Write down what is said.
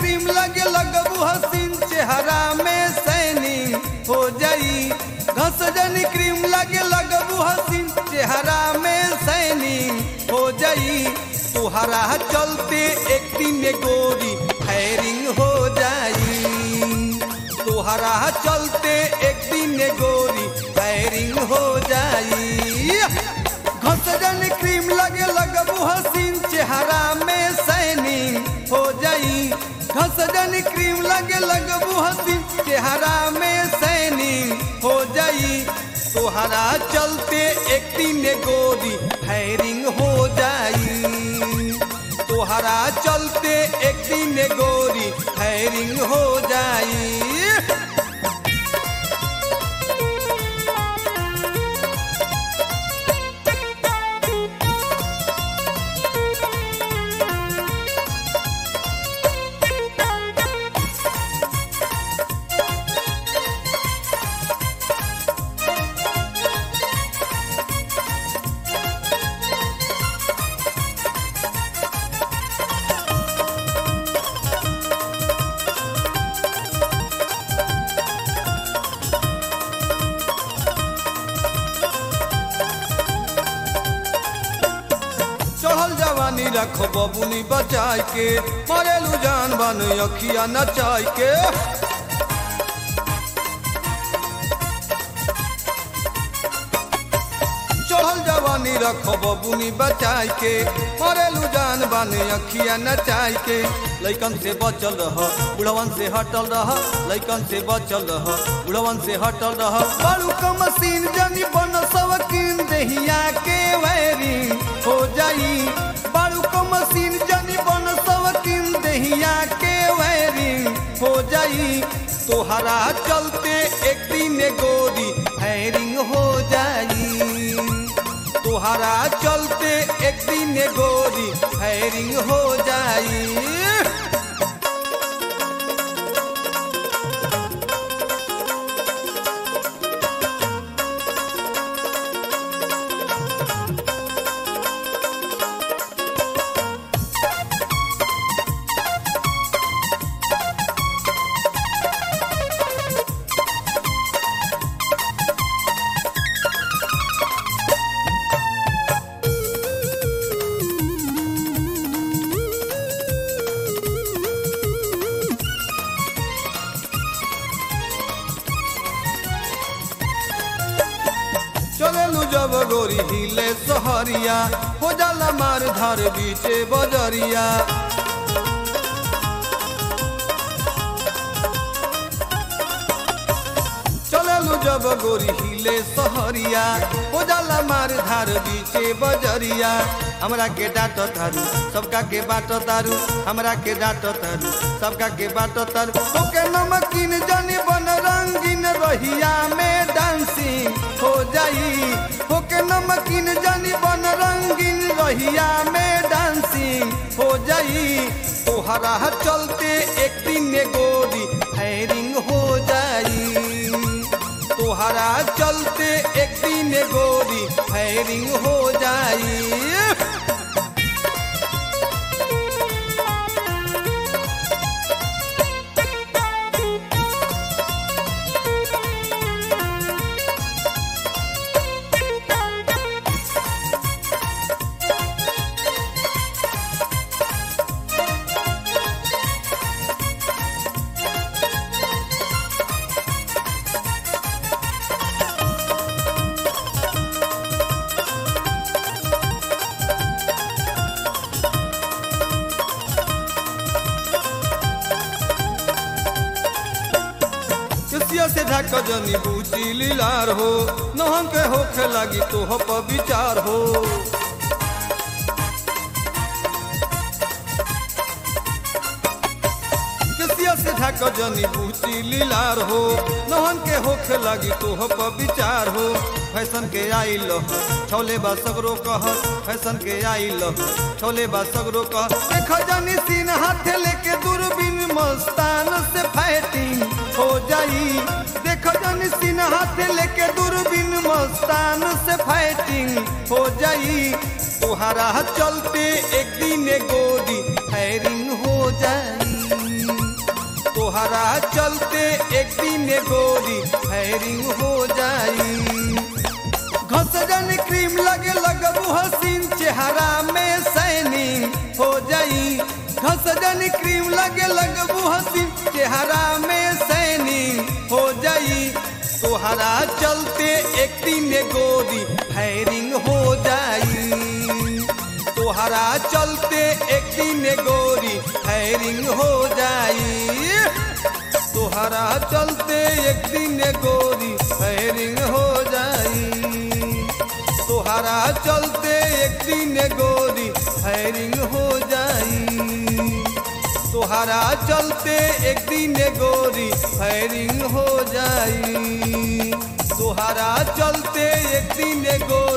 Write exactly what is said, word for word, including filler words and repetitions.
Cream लगे लगबू हसीन चेहरा में सैनिंग हो जाई। घस जनी क्रीम लगे लगबू हसीन चेहरा में सैनिंग हो जाई। तुहरा चलते एक दिन गोरी फायरिंग हो जाई। तुहरा चलते एक दिन गोरी फायरिंग हो जाई। घस जनी क्रीम लगे लगबू हसीन चेहरा में सैनिंग हो जाई। घस जनी क्रीम लगे लगबू हसीन चेहरा में सैनिंग हो जाई। तुहरा चलते एक दिन गोरी फायरिंग हो जाई। तुहरा चलते एक दिन गोरी फायरिंग हो जाई। जवानी रखो बबुनी बचाई के मरेलू जान बन अखिया नचाई के। चढ़ल जवानी रखो बबुनी बचाई के मरेलू जान बन अखिया नचाई के। लइकन से बचल रह बुढ़वन से हटल रह। लइकन से बचल रह बुढ़वन से हटल रह। बड़ू का मशीन जनी बन सवकीन दहिया के वैरिंग हो जाई। बड़ू का मशीन जनी बन सवकीन दहिया के वैरिंग हो जाई। तोहरा चलते एक दिन गोरी फायरिंग हो जाई। तोहरा चलते एक दिन गोरी फायरिंग हो जाई। चलेलू जब गोरी हिले सहरिया हो जाला मार धार बीचे बजरिया। चलेलू जब गोरी हिले सहरिया हो जाला मार धार बीचे बजरिया। हमरा के डांट तारू सबका के बाट तारू। हमरा के डांट तारू सबका के बाट तारू। ओके नमकीन जनी बन रंगीन रहिया में डांसिंग हो जाई। होके नमकीन जनी बन रंगीन रहिया में डांसिंग हो जाई। तोहरा चलते एक दिन गोरी फायरिंग हो जाई। तोहरा चलते एक दिन गोरी फायरिंग हो जाई। से ढक जनी बूची लीलार हो नहन के होखे लगी तो हो पर विचार हो। किसिया से ढक जनी बूची लीलार हो नहन के होखे लगी तो हो पर विचार हो। फैशन के आई लह छोले बा सगरो कह। फैशन के आई लह छोले बा सगरो कह। देख जनी सीन हाथ लेके दूरबीन मस्तान से फाइटिंग हो जाई। देख जनी सीन हाथ लेके दूरबीन मस्तान से फाइटिंग हो जाई। तुहरा चलते एक दिन गोरी फायरिंग हो जाई। तोहरा चलते एक दिन गोरी फायरिंग हो जाई। घसजन क्रीम लगे लगबू हसीन चेहरा में सैनिंग हो जाई। घसजन क्रीम लगे लगबू हसीन चेहरा में सैनिंग हो जाई। तोहरा चलते एक दिन गोरी फायरिंग हो जाई। तोहरा चलते एक दिन गोरी फायरिंग हो जाई। तोहरा चलते एक दिन गोरी फायरिंग हो जाई। तोहरा चलते एक दिन गोरी फायरिंग हो जाई। तोहरा चलते एक दिन गोरी फायरिंग हो जाई। तोहरा चलते एक दिन गोरी